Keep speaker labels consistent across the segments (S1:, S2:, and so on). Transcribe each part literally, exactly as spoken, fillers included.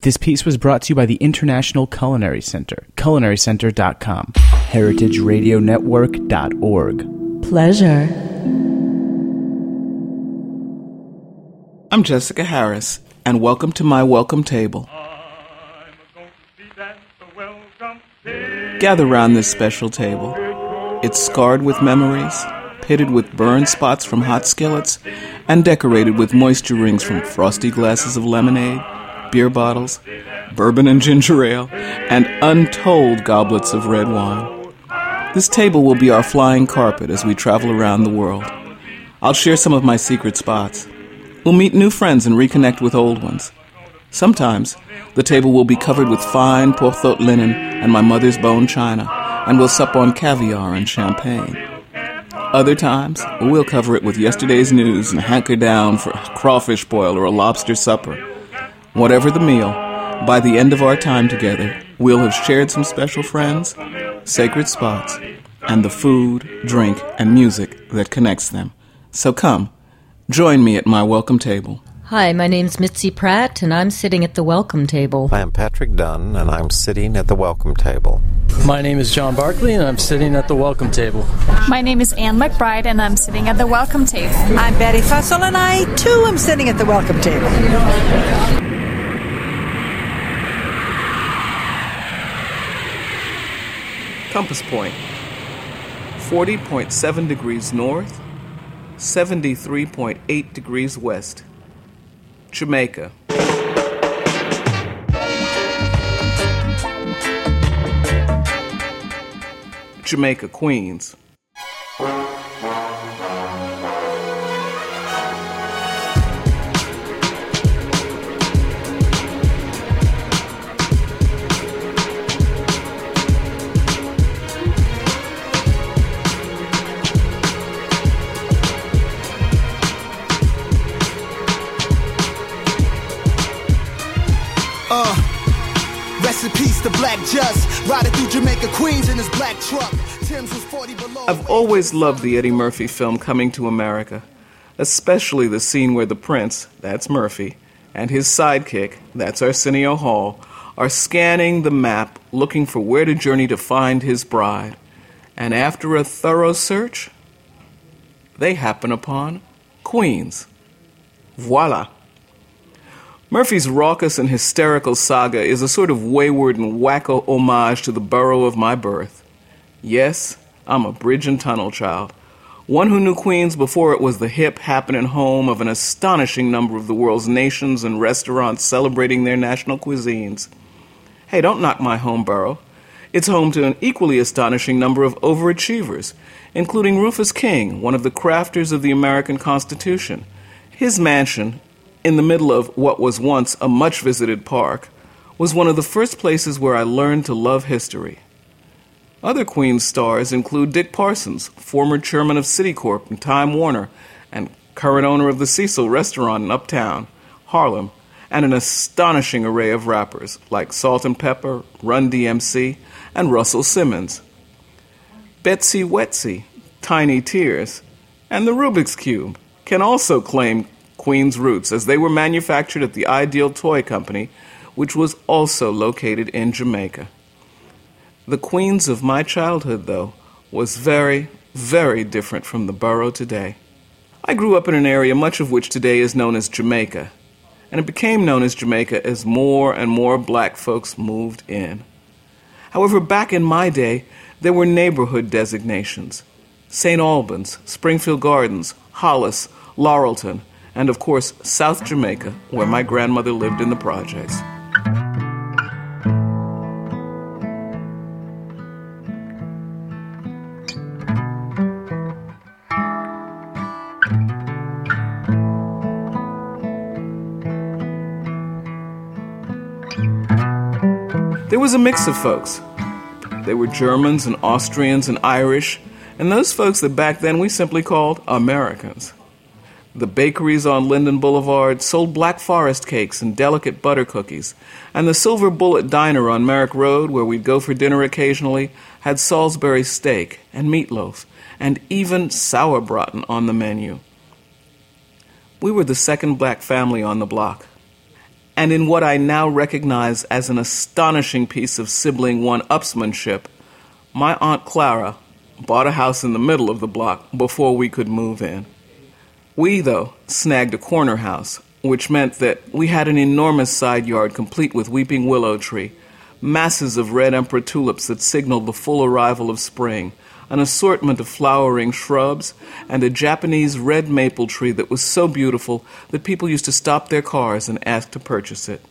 S1: This piece was brought to you by the International Culinary Center, culinary center dot com, heritage radio network dot org.
S2: Pleasure.
S3: I'm Jessica Harris, and welcome to my welcome table. Gather round this special table. It's scarred with memories, pitted with burn spots from hot skillets, and decorated with moisture rings from frosty glasses of lemonade, beer bottles, bourbon and ginger ale, and untold goblets of red wine. This table will be our flying carpet as we travel around the world. I'll share some of my secret spots. We'll meet new friends and reconnect with old ones. Sometimes, the table will be covered with fine Porthot linen and my mother's bone china, and we'll sup on caviar and champagne. Other times, we'll cover it with yesterday's news and hanker down for crawfish boil or a lobster supper. Whatever the meal, by the end of our time together, we'll have shared some special friends, sacred spots, and the food, drink, and music that connects them. So come, join me at my welcome table.
S4: Hi, my name's Mitzi Pratt, and I'm sitting at the welcome table.
S5: I am Patrick Dunn, and I'm sitting at the welcome table.
S6: My name is John Barkley, and I'm sitting at the welcome table.
S7: My name is Ann McBride, and I'm sitting at the welcome table.
S8: I'm Betty Fussell, and I, too, am sitting at the welcome table.
S3: Compass point, forty point seven degrees north, seventy-three point eight degrees west. Jamaica. Jamaica, Queens.
S9: Rest in peace, the Black Just, riding through Jamaica, Queens in his black truck. Tim's was forty below.
S3: I've always loved the Eddie Murphy film Coming to America, especially the scene where the prince, that's Murphy, and his sidekick, that's Arsenio Hall, are scanning the map looking for where to journey to find his bride. And after a thorough search, they happen upon Queens. Voila. Murphy's raucous and hysterical saga is a sort of wayward and wacko homage to the borough of my birth. Yes, I'm a bridge and tunnel child, one who knew Queens before it was the hip, happening home of an astonishing number of the world's nations and restaurants celebrating their national cuisines. Hey, don't knock my home borough. It's home to an equally astonishing number of overachievers, including Rufus King, one of the crafters of the American Constitution. His mansion, in the middle of what was once a much-visited park, was one of the first places where I learned to love history. Other Queens stars include Dick Parsons, former chairman of Citicorp and Time Warner, and current owner of the Cecil restaurant in Uptown, Harlem, and an astonishing array of rappers like Salt and Pepper, Run D M C, and Russell Simmons. Betsy Wetsy, Tiny Tears, and the Rubik's Cube can also claim Queens roots, as they were manufactured at the Ideal Toy Company, which was also located in Jamaica. The Queens of my childhood, though, was very, very different from the borough today. I grew up in an area much of which today is known as Jamaica, and it became known as Jamaica as more and more black folks moved in. However, back in my day, there were neighborhood designations: Saint Albans, Springfield Gardens, Hollis, Laurelton, and of course, South Jamaica, where my grandmother lived in the projects. There was a mix of folks. They were Germans and Austrians and Irish, and those folks that back then we simply called Americans. The bakeries on Linden Boulevard sold Black Forest cakes and delicate butter cookies, and the Silver Bullet Diner on Merrick Road, where we'd go for dinner occasionally, had Salisbury steak and meatloaf, and even sauerbraten on the menu. We were the second black family on the block. and in what I now recognize as an astonishing piece of sibling one-upsmanship, my Aunt Clara bought a house in the middle of the block before we could move in. We, though, snagged a corner house, which meant that we had an enormous side yard complete with weeping willow tree, masses of red emperor tulips that signaled the full arrival of spring, an assortment of flowering shrubs, and a Japanese red maple tree that was so beautiful that people used to stop their cars and ask to purchase it.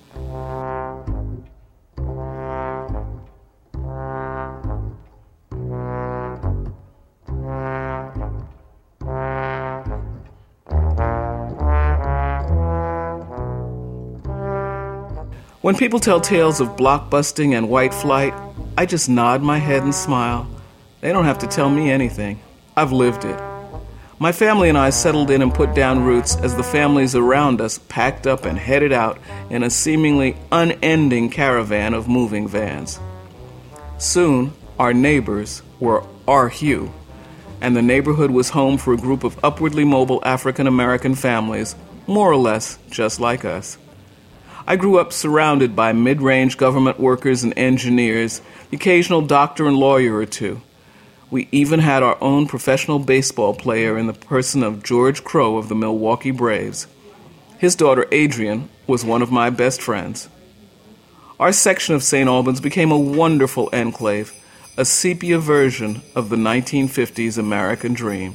S3: When people tell tales of blockbusting and white flight, I just nod my head and smile. They don't have to tell me anything. I've lived it. My family and I settled in and put down roots as the families around us packed up and headed out in a seemingly unending caravan of moving vans. Soon, our neighbors were our hue, and the neighborhood was home for a group of upwardly mobile African-American families, more or less just like us. I grew up surrounded by mid-range government workers and engineers, the occasional doctor and lawyer or two. We even had our own professional baseball player in the person of George Crow of the Milwaukee Braves. His daughter Adrian was one of my best friends. Our section of Saint Albans became a wonderful enclave, a sepia version of the nineteen fifties American dream.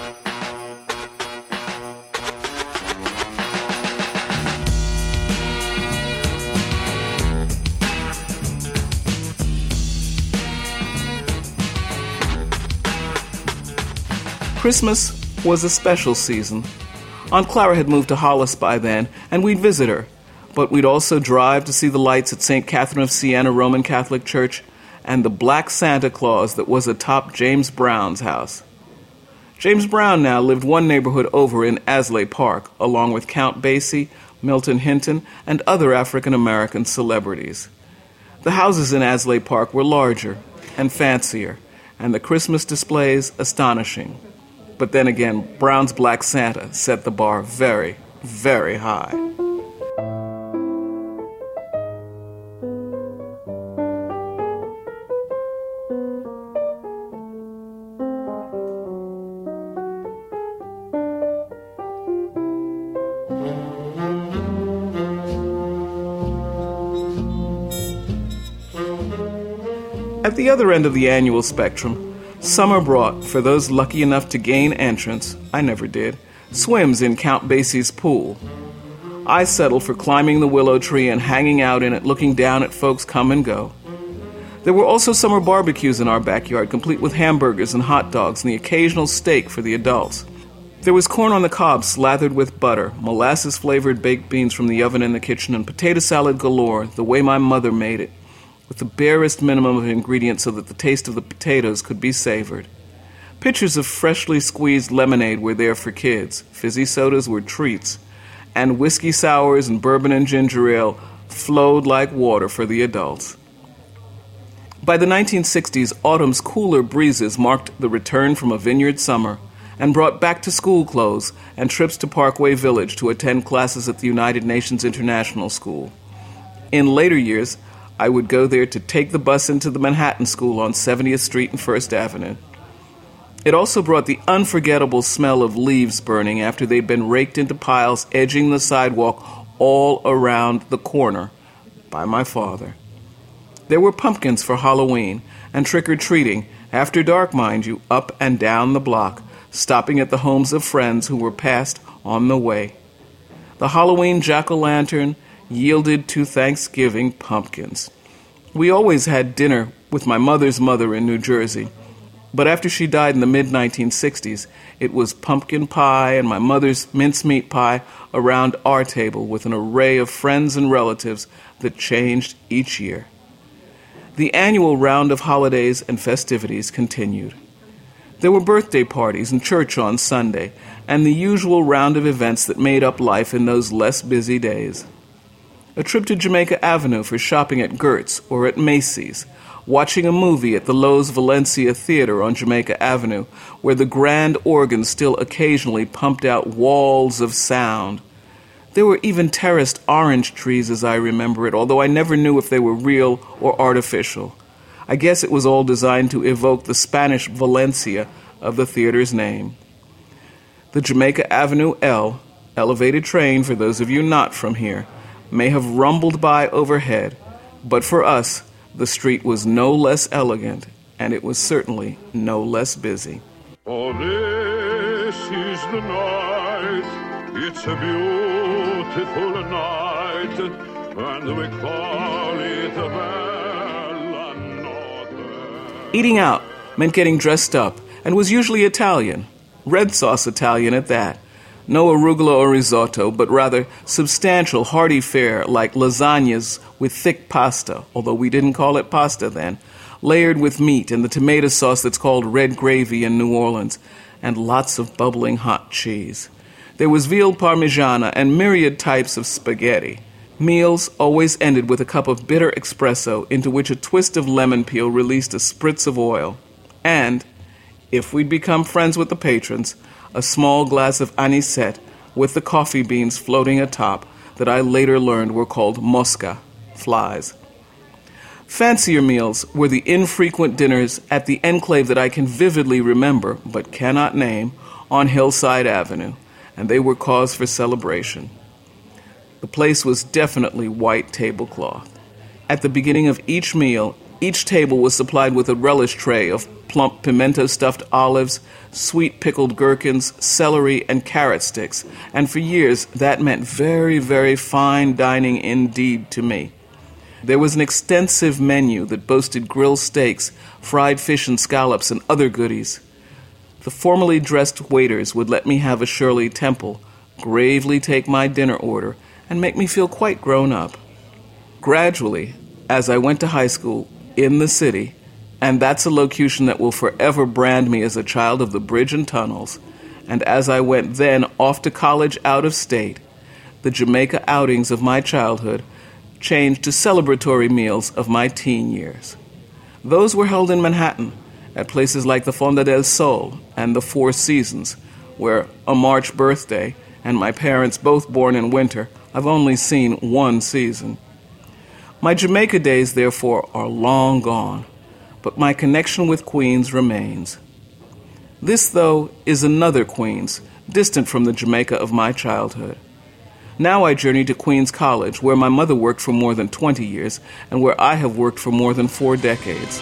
S3: Christmas was a special season. Aunt Clara had moved to Hollis by then, and we'd visit her. But we'd also drive to see the lights at Saint Catherine of Siena Roman Catholic Church and the black Santa Claus that was atop James Brown's house. James Brown now lived one neighborhood over in Asley Park, along with Count Basie, Milton Hinton, and other African-American celebrities. The houses in Asley Park were larger and fancier, and the Christmas displays astonishing. But then again, Brown's Black Santa set the bar very, very high. At the other end of the annual spectrum, summer brought, for those lucky enough to gain entrance, I never did, swims in Count Basie's pool. I settled for climbing the willow tree and hanging out in it, looking down at folks come and go. There were also summer barbecues in our backyard, complete with hamburgers and hot dogs and the occasional steak for the adults. There was corn on the cob slathered with butter, molasses-flavored baked beans from the oven in the kitchen, and potato salad galore, the way my mother made it, with the barest minimum of ingredients so that the taste of the potatoes could be savored. Pitchers of freshly squeezed lemonade were there for kids, fizzy sodas were treats, and whiskey sours and bourbon and ginger ale flowed like water for the adults. By the nineteen sixties, autumn's cooler breezes marked the return from a vineyard summer and brought back-to-school clothes and trips to Parkway Village to attend classes at the United Nations International School. In later years, I would go there to take the bus into the Manhattan School on seventieth Street and First Avenue. It also brought the unforgettable smell of leaves burning after they'd been raked into piles edging the sidewalk all around the corner by my father. There were pumpkins for Halloween and trick-or-treating, after dark, mind you, up and down the block, stopping at the homes of friends who were passed on the way. The Halloween jack-o'-lantern yielded to Thanksgiving pumpkins. We always had dinner with my mother's mother in New Jersey, but after she died in the mid nineteen sixties, it was pumpkin pie and my mother's mincemeat pie around our table with an array of friends and relatives that changed each year. The annual round of holidays and festivities continued. There were birthday parties and church on Sunday, and the usual round of events that made up life in those less busy days. A trip to Jamaica Avenue for shopping at Gertz or at Macy's, watching a movie at the Loews Valencia Theater on Jamaica Avenue, where the grand organ still occasionally pumped out walls of sound. There were even terraced orange trees as I remember it, although I never knew if they were real or artificial. I guess it was all designed to evoke the Spanish Valencia of the theater's name. The Jamaica Avenue L, elevated train for those of you not from here, may have rumbled by overhead, but for us, the street was no less elegant, and it was certainly no less busy.
S2: Oh, this is the night, it's a beautiful night, and we call it the Bella Notte.
S3: Eating out meant getting dressed up, and was usually Italian, red sauce Italian at that. No arugula or risotto, but rather substantial, hearty fare like lasagnas with thick pasta, although we didn't call it pasta then, layered with meat and the tomato sauce that's called red gravy in New Orleans, and lots of bubbling hot cheese. There was veal parmigiana and myriad types of spaghetti. Meals always ended with a cup of bitter espresso into which a twist of lemon peel released a spritz of oil. And, if we'd become friends with the patrons, a small glass of anisette with the coffee beans floating atop that I later learned were called mosca, flies. Fancier meals were the infrequent dinners at the enclave that I can vividly remember, but cannot name, on Hillside Avenue, and they were cause for celebration. The place was definitely white tablecloth. At the beginning of each meal, each table was supplied with a relish tray of plump pimento-stuffed olives, sweet pickled gherkins, celery, and carrot sticks, and for years that meant very, very fine dining indeed to me. There was an extensive menu that boasted grilled steaks, fried fish and scallops, and other goodies. The formally dressed waiters would let me have a Shirley Temple, gravely take my dinner order, and make me feel quite grown up. Gradually, as I went to high school in the city, and that's a locution that will forever brand me as a child of the bridge and tunnels, and as I went then off to college out of state, the Jamaica outings of my childhood changed to celebratory meals of my teen years. Those were held in Manhattan, at places like the Fonda del Sol and the Four Seasons, where a March birthday and my parents both born in winter, I've only seen one season. My Jamaica days, therefore, are long gone, but my connection with Queens remains. This, though, is another Queens, distant from the Jamaica of my childhood. Now I journey to Queens College, where my mother worked for more than twenty years, and where I have worked for more than four decades.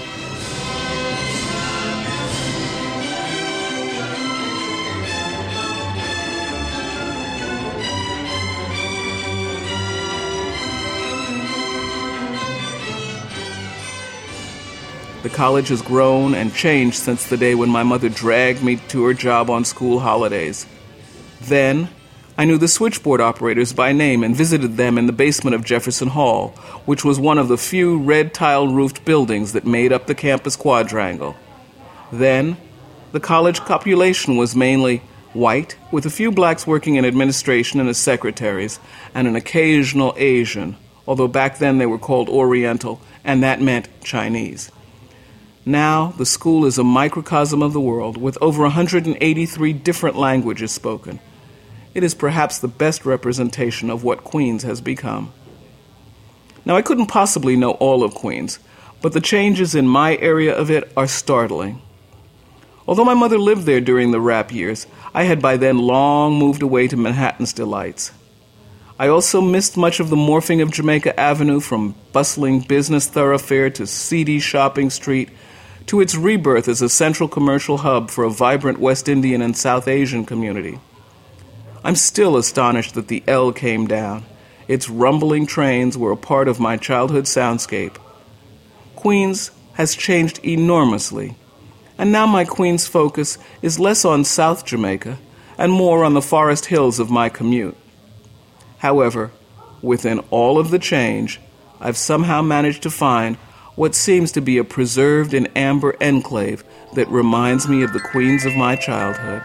S3: The college has grown and changed since the day when my mother dragged me to her job on school holidays. Then, I knew the switchboard operators by name and visited them in the basement of Jefferson Hall, which was one of the few red-tile-roofed buildings that made up the campus quadrangle. Then, the college population was mainly white, with a few blacks working in administration and as secretaries, and an occasional Asian, although back then they were called Oriental, and that meant Chinese. Now, the school is a microcosm of the world, with over one hundred eighty-three different languages spoken. It is perhaps the best representation of what Queens has become. Now, I couldn't possibly know all of Queens, but the changes in my area of it are startling. Although my mother lived there during the rap years, I had by then long moved away to Manhattan's delights. I also missed much of the morphing of Jamaica Avenue from bustling business thoroughfare to seedy shopping street, to its rebirth as a central commercial hub for a vibrant West Indian and South Asian community. I'm still astonished that the L came down. Its rumbling trains were a part of my childhood soundscape. Queens has changed enormously, and now my Queens focus is less on South Jamaica and more on the forest hills of my commute. However, within all of the change, I've somehow managed to find what seems to be a preserved in amber enclave that reminds me of the Queens of my childhood.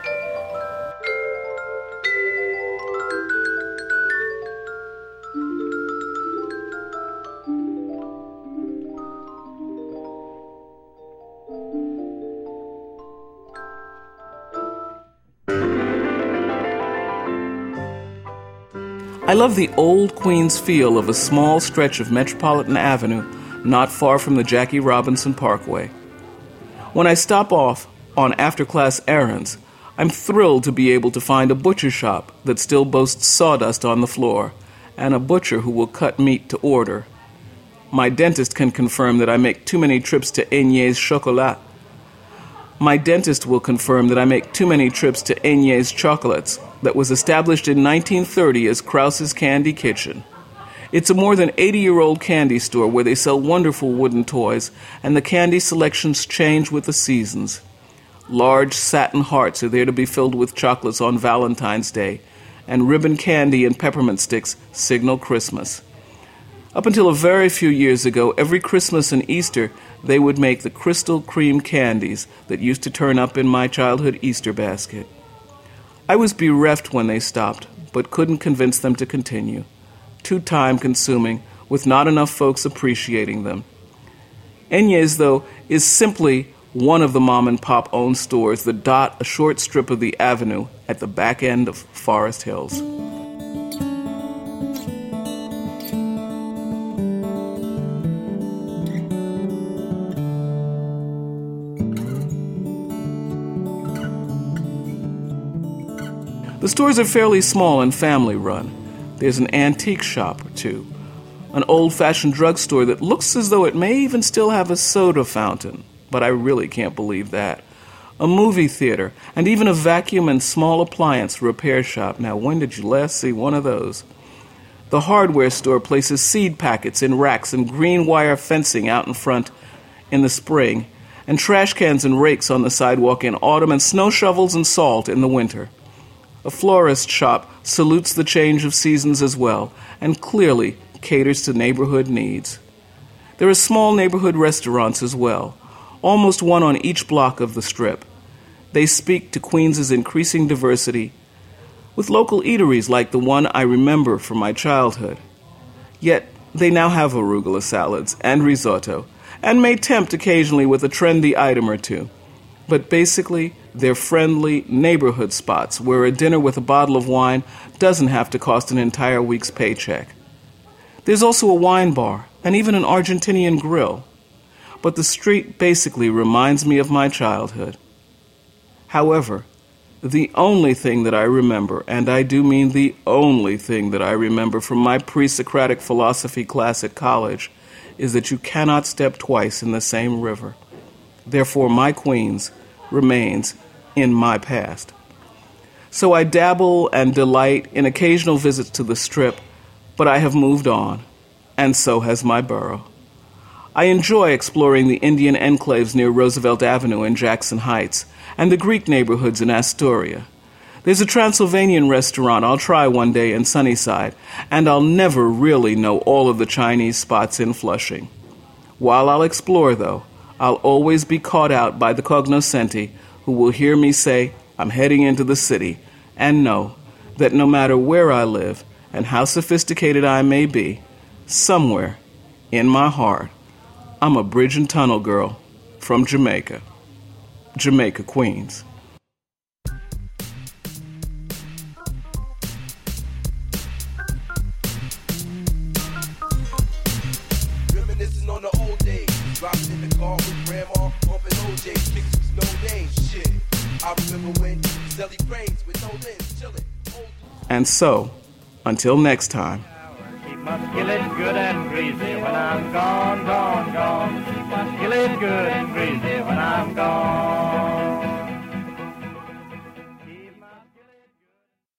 S3: I love the old Queens feel of a small stretch of Metropolitan Avenue not far from the Jackie Robinson Parkway. When I stop off on after-class errands, I'm thrilled to be able to find a butcher shop that still boasts sawdust on the floor and a butcher who will cut meat to order. My dentist can confirm that I make too many trips to Agnès Chocolat. My dentist will confirm that I make too many trips to Agnès Chocolates, that was established in nineteen thirty as Krause's Candy Kitchen. It's a more than eighty-year-old candy store where they sell wonderful wooden toys, and the candy selections change with the seasons. Large satin hearts are there to be filled with chocolates on Valentine's Day, and ribbon candy and peppermint sticks signal Christmas. Up until a very few years ago, every Christmas and Easter, they would make the crystal cream candies that used to turn up in my childhood Easter basket. I was bereft when they stopped, but couldn't convince them to continue. Too time-consuming, with not enough folks appreciating them. Agnès, though, is simply one of the mom-and-pop owned stores that dot a short strip of the avenue at the back end of Forest Hills. The stores are fairly small and family-run. There's an antique shop or two, an old-fashioned drugstore that looks as though it may even still have a soda fountain, but I really can't believe that. A movie theater, and even a vacuum and small appliance repair shop. Now, when did you last see one of those? The hardware store places seed packets in racks and green wire fencing out in front in the spring, and trash cans and rakes on the sidewalk in autumn, and snow shovels and salt in the winter. A florist shop salutes the change of seasons as well, and clearly caters to neighborhood needs. There are small neighborhood restaurants as well, almost one on each block of the strip. They speak to Queens's increasing diversity, with local eateries like the one I remember from my childhood. Yet they now have arugula salads and risotto, and may tempt occasionally with a trendy item or two. But basically, they're friendly neighborhood spots where a dinner with a bottle of wine doesn't have to cost an entire week's paycheck. There's also a wine bar and even an Argentinian grill. But the street basically reminds me of my childhood. However, the only thing that I remember, and I do mean the only thing that I remember from my pre-Socratic philosophy class at college, is that you cannot step twice in the same river. Therefore, my Queens remains in my past. So I dabble and delight in occasional visits to the Strip, but I have moved on, and so has my borough. I enjoy exploring the Indian enclaves near Roosevelt Avenue in Jackson Heights, and the Greek neighborhoods in Astoria. There's a Transylvanian restaurant I'll try one day in Sunnyside, and I'll never really know all of the Chinese spots in Flushing. While I'll explore, though, I'll always be caught out by the cognoscenti who will hear me say, I'm heading into the city, and know that no matter where I live and how sophisticated I may be, somewhere in my heart, I'm a bridge and tunnel girl from Jamaica. Jamaica, Queens.
S9: Reminiscing on the old days, driving in the car with grandma, bumping O J, kicks with no name, shit. I remember when Zelly Brains with no lens, chillin'.
S3: And so, until next time.
S10: Keep my skillet good and greasy when I'm gone, gone, gone.